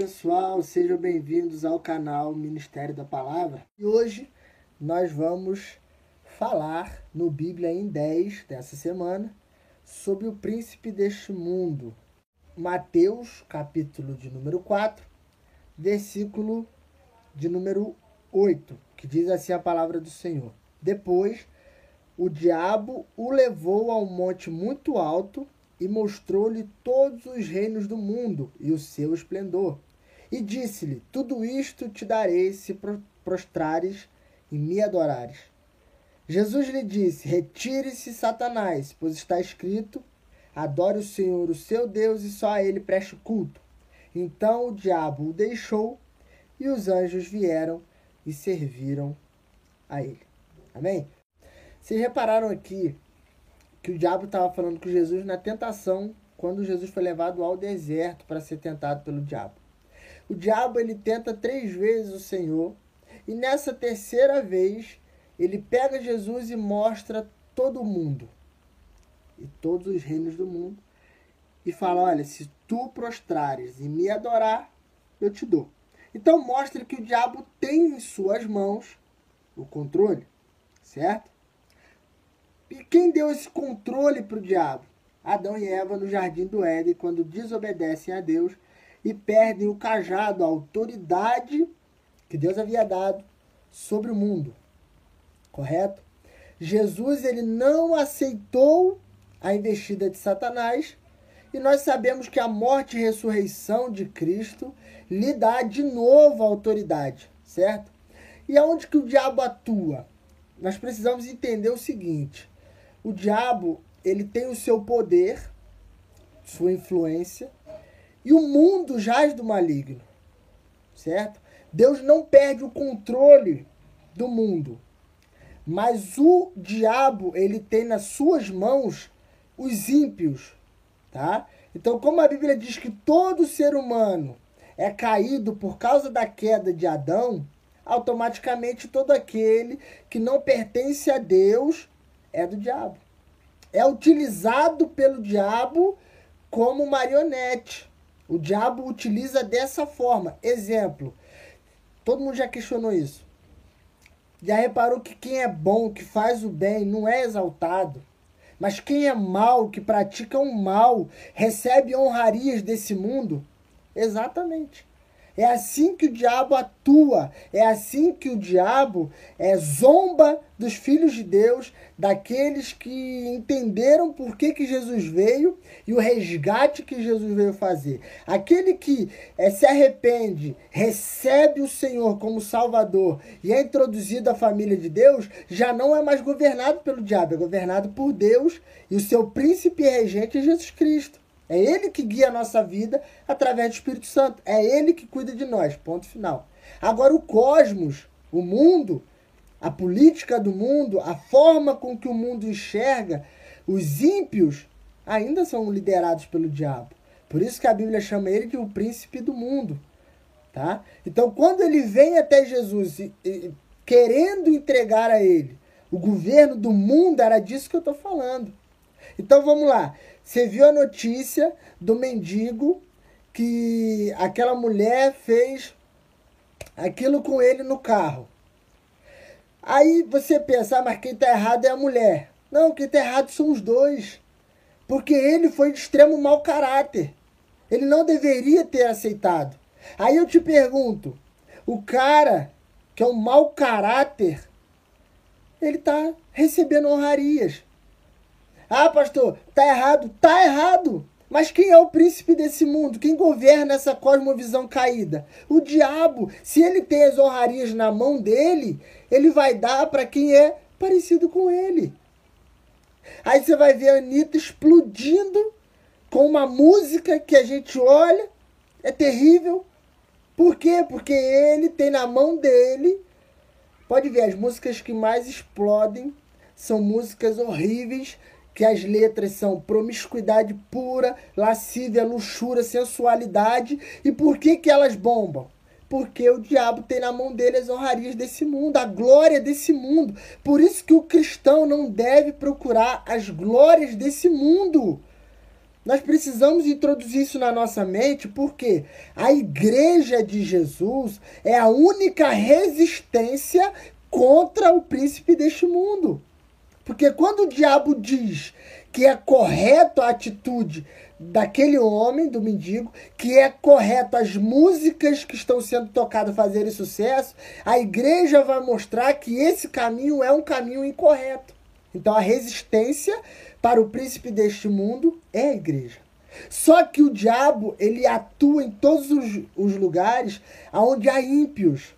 pessoal, sejam bem-vindos ao canal Ministério da Palavra. E hoje nós vamos falar no Bíblia em 10 dessa semana sobre o príncipe deste mundo. Mateus, capítulo de número 4, versículo de número 8, que diz assim a palavra do Senhor. Depois, o diabo o levou a um monte muito alto e mostrou-lhe todos os reinos do mundo e o seu esplendor. E disse-lhe, tudo isto te darei se prostrares e me adorares. Jesus lhe disse, retire-se, Satanás, pois está escrito, adore o Senhor, o seu Deus, e só a ele preste culto. Então o diabo o deixou e os anjos vieram e serviram a ele. Amém? Vocês repararam aqui que o diabo estava falando com Jesus na tentação, quando Jesus foi levado ao deserto para ser tentado pelo diabo. O diabo ele tenta 3 vezes o Senhor, e nessa terceira vez, ele pega Jesus e mostra todo o mundo, e todos os reinos do mundo, e fala, olha, se tu prostrares e me adorar, eu te dou. Então mostra que o diabo tem em suas mãos o controle, certo? E quem deu esse controle para o diabo? Adão e Eva no jardim do Éden, quando desobedecem a Deus e perdem o cajado, a autoridade que Deus havia dado sobre o mundo. Correto? Jesus ele não aceitou a investida de Satanás e nós sabemos que a morte e ressurreição de Cristo lhe dá de novo a autoridade, certo? E aonde que o diabo atua? Nós precisamos entender o seguinte. O diabo, ele tem o seu poder, sua influência, e o mundo jaz do maligno, certo? Deus não perde o controle do mundo, mas o diabo, ele tem nas suas mãos os ímpios, tá? Então, como a Bíblia diz que todo ser humano é caído por causa da queda de Adão, automaticamente todo aquele que não pertence a Deus é do diabo. É utilizado pelo diabo como marionete. O diabo utiliza dessa forma. Exemplo, todo mundo já questionou isso. Já reparou que quem é bom, que faz o bem, não é exaltado? Mas quem é mau, que pratica o mal, recebe honrarias desse mundo? Exatamente. É assim que o diabo atua, é assim que o diabo zomba dos filhos de Deus, daqueles que entenderam por que Jesus veio e o resgate que Jesus veio fazer. Aquele que se arrepende, recebe o Senhor como Salvador e é introduzido à família de Deus, já não é mais governado pelo diabo, é governado por Deus e o seu príncipe e regente é Jesus Cristo. É Ele que guia a nossa vida através do Espírito Santo. É Ele que cuida de nós. Ponto final. Agora o cosmos, o mundo, a política do mundo, a forma com que o mundo enxerga, os ímpios ainda são liderados pelo diabo. Por isso que a Bíblia chama ele de o príncipe do mundo. Tá? Então quando ele vem até Jesus querendo entregar a ele o governo do mundo, era disso que eu estou falando. Então vamos lá. Você viu a notícia do mendigo que aquela mulher fez aquilo com ele no carro. Aí você pensa, mas quem está errado é a mulher. Não, quem está errado são os dois. Porque ele foi de extremo mau caráter. Ele não deveria ter aceitado. Aí eu te pergunto, o cara que é um mau caráter, ele está recebendo honrarias. Ah, pastor, tá errado? Tá errado. Mas quem é o príncipe desse mundo? Quem governa essa cosmovisão caída? O diabo. Se ele tem as honrarias na mão dele, ele vai dar para quem é parecido com ele. Aí você vai ver a Anitta explodindo com uma música que a gente olha, é terrível. Por quê? Porque ele tem na mão dele, pode ver, as músicas que mais explodem são músicas horríveis, que as letras são promiscuidade pura, lascívia, luxúria, sensualidade. E por que elas bombam? Porque o diabo tem na mão dele as honrarias desse mundo, a glória desse mundo. Por isso que o cristão não deve procurar as glórias desse mundo. Nós precisamos introduzir isso na nossa mente, porque a igreja de Jesus é a única resistência contra o príncipe deste mundo. Porque quando o diabo diz que é correto a atitude daquele homem, do mendigo, que é correto as músicas que estão sendo tocadas fazerem sucesso, a igreja vai mostrar que esse caminho é um caminho incorreto. Então a resistência para o príncipe deste mundo é a igreja. Só que o diabo, ele atua em todos os lugares onde há ímpios.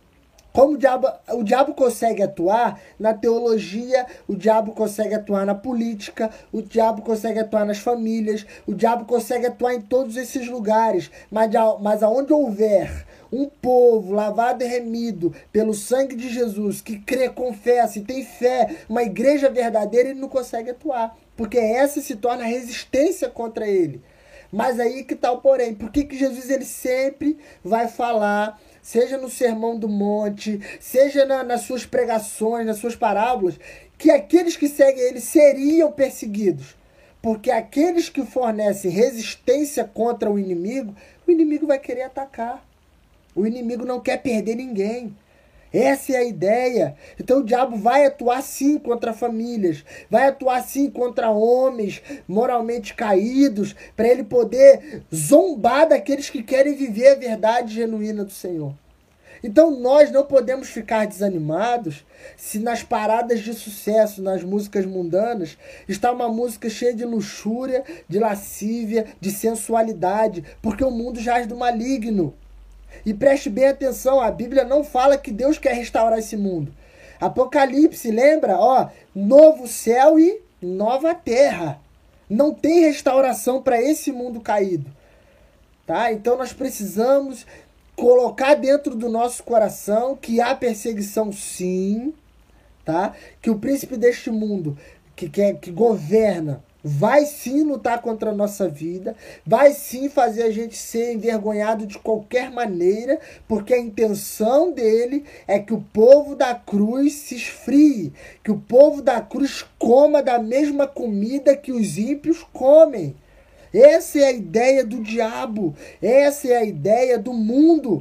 Como o diabo consegue atuar na teologia, o diabo consegue atuar na política, o diabo consegue atuar nas famílias, o diabo consegue atuar em todos esses lugares. Mas aonde houver um povo lavado e remido pelo sangue de Jesus, que crê, confessa e tem fé, uma igreja verdadeira, ele não consegue atuar. Porque essa se torna resistência contra ele. Mas aí que está o porém. Por que Jesus ele sempre vai falar, seja no Sermão do Monte, seja nas suas pregações, nas suas parábolas, que aqueles que seguem ele seriam perseguidos? Porque aqueles que fornecem resistência contra o inimigo vai querer atacar. O inimigo não quer perder ninguém. Essa é a ideia. Então o diabo vai atuar sim contra famílias, vai atuar sim contra homens moralmente caídos, para ele poder zombar daqueles que querem viver a verdade genuína do Senhor. Então nós não podemos ficar desanimados se nas paradas de sucesso, nas músicas mundanas, está uma música cheia de luxúria, de lascívia, de sensualidade, porque o mundo jaz do maligno. E preste bem atenção, a Bíblia não fala que Deus quer restaurar esse mundo. Apocalipse, lembra? Novo céu e nova terra. Não tem restauração para esse mundo caído. Tá? Então nós precisamos colocar dentro do nosso coração que há perseguição sim, tá? Que o príncipe deste mundo, que governa, vai sim lutar contra a nossa vida, vai sim fazer a gente ser envergonhado de qualquer maneira, porque a intenção dele é que o povo da cruz se esfrie, que o povo da cruz coma da mesma comida que os ímpios comem. Essa é a ideia do diabo, essa é a ideia do mundo.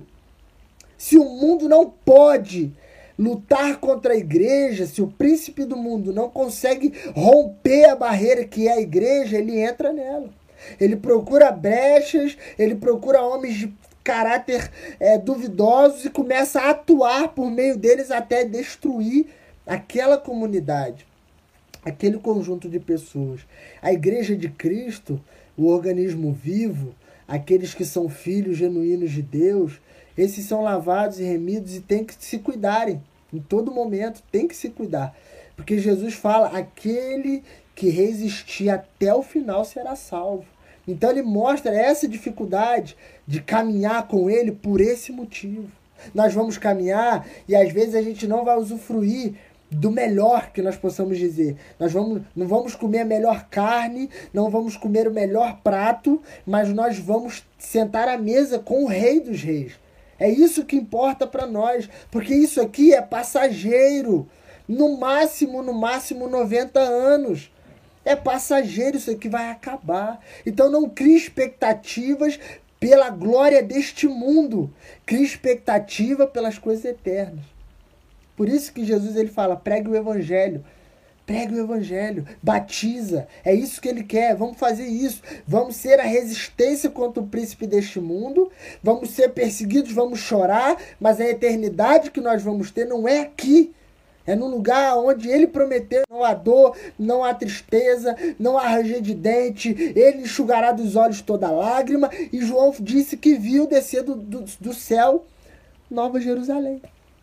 Se o mundo não pode lutar contra a igreja, se o príncipe do mundo não consegue romper a barreira que é a igreja, ele entra nela. Ele procura brechas, ele procura homens de caráter duvidosos e começa a atuar por meio deles até destruir aquela comunidade, aquele conjunto de pessoas. A igreja de Cristo, o organismo vivo, aqueles que são filhos genuínos de Deus, esses são lavados e remidos e tem que se cuidarem. Em todo momento tem que se cuidar. Porque Jesus fala, aquele que resistir até o final será salvo. Então ele mostra essa dificuldade de caminhar com ele por esse motivo. Nós vamos caminhar e às vezes a gente não vai usufruir do melhor que nós possamos dizer. Não vamos comer a melhor carne, não vamos comer o melhor prato, mas nós vamos sentar à mesa com o Rei dos Reis. É isso que importa para nós, porque isso aqui é passageiro. No máximo 90 anos. É passageiro, isso aqui vai acabar. Então não crie expectativas pela glória deste mundo. Crie expectativa pelas coisas eternas. Por isso que Jesus ele fala, pregue o evangelho. Pregue o evangelho, batiza, é isso que ele quer, vamos fazer isso, vamos ser a resistência contra o príncipe deste mundo, vamos ser perseguidos, vamos chorar, mas a eternidade que nós vamos ter não é aqui, é no lugar onde ele prometeu, não há dor, não há tristeza, não há ranger de dente, ele enxugará dos olhos toda lágrima, e João disse que viu descer do céu Nova Jerusalém.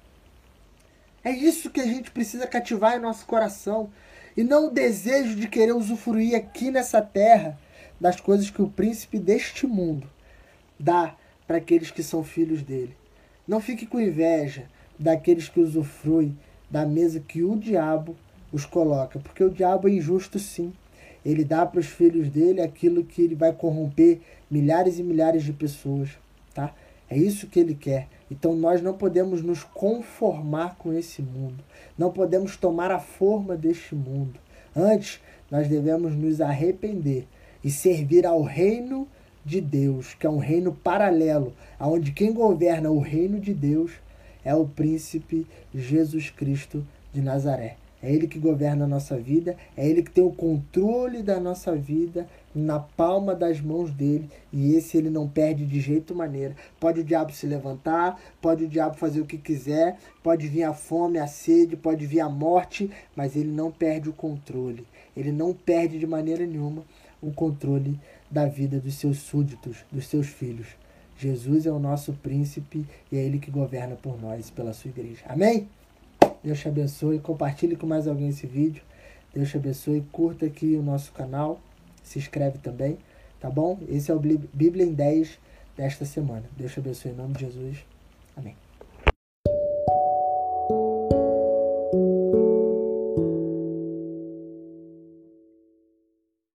É isso que a gente precisa cativar em nosso coração. E não o desejo de querer usufruir aqui nessa terra das coisas que o príncipe deste mundo dá para aqueles que são filhos dele. Não fique com inveja daqueles que usufruem da mesa que o diabo os coloca. Porque o diabo é injusto sim. Ele dá para os filhos dele aquilo que ele vai corromper milhares e milhares de pessoas. Tá? É isso que ele quer. Então nós não podemos nos conformar com esse mundo. Não podemos tomar a forma deste mundo. Antes, nós devemos nos arrepender e servir ao reino de Deus, que é um reino paralelo, onde quem governa o reino de Deus é o príncipe Jesus Cristo de Nazaré. É Ele que governa a nossa vida, é Ele que tem o controle da nossa vida na palma das mãos dele, e esse Ele não perde de jeito maneira. Pode o diabo se levantar, pode o diabo fazer o que quiser, pode vir a fome, a sede, pode vir a morte, mas Ele não perde o controle. Ele não perde de maneira nenhuma o controle da vida dos seus súditos, dos seus filhos. Jesus é o nosso príncipe e é Ele que governa por nós, pela sua igreja. Amém? Deus te abençoe. Compartilhe com mais alguém esse vídeo. Deus te abençoe. Curta aqui o nosso canal. Se inscreve também. Tá bom? Esse é o Bíblia em 10 desta semana. Deus te abençoe em nome de Jesus. Amém.